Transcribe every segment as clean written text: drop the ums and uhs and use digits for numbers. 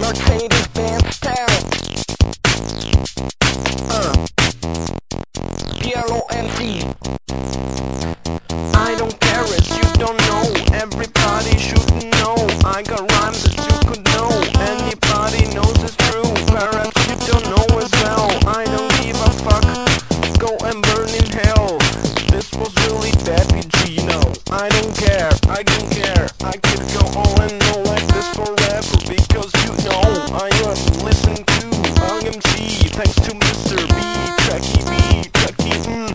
Mercedes-Benz town. PLONC. I don't care if you don't know. Everybody should know. I got rhymes that you could know. Anybody knows it's true. Perhaps you don't know as well. I don't give a fuck. Go and burn in hell. This was really bad, PG. No, I don't care. I don't care. I could go on and on like this forever because you know I listen to MC. Thanks to Mr. B, Tracky B, Tracky.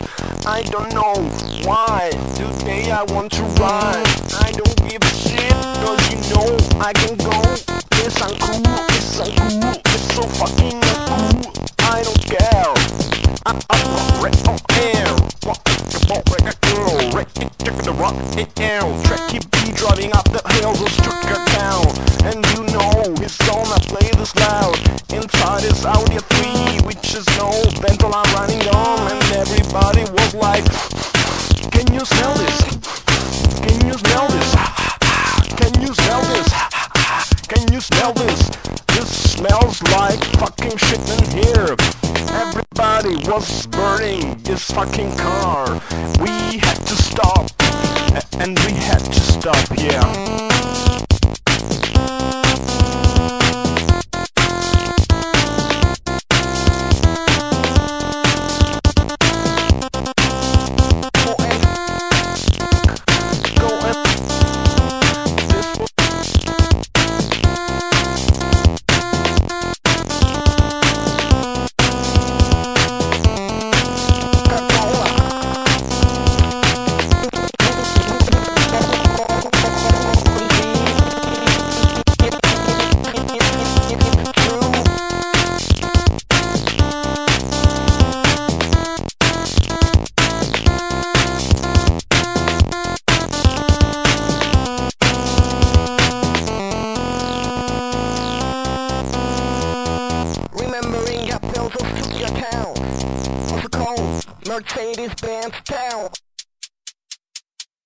I don't know why today I want to rhyme. I don't give a shit, cause you know I can go. Yes, I'm cool, yes, I'm cool, it's so fucking cool. I don't care. I'm right on air. Walk the ball like a girl. Ready to the rock in air. Tracky B driving up the hill, so struck her down. And you know he's gonna play this loud. Inside is Audi 3, which is no Bentel I'm running on. And everybody was like, can you smell this? Can you smell this? Can you smell this? Can you smell this? This smells like fucking shit in here. Everybody was burning this fucking car. We had to stop, and we had to stop, yeah. Remembering your pills of your town. Also called Mercedes-Benz town.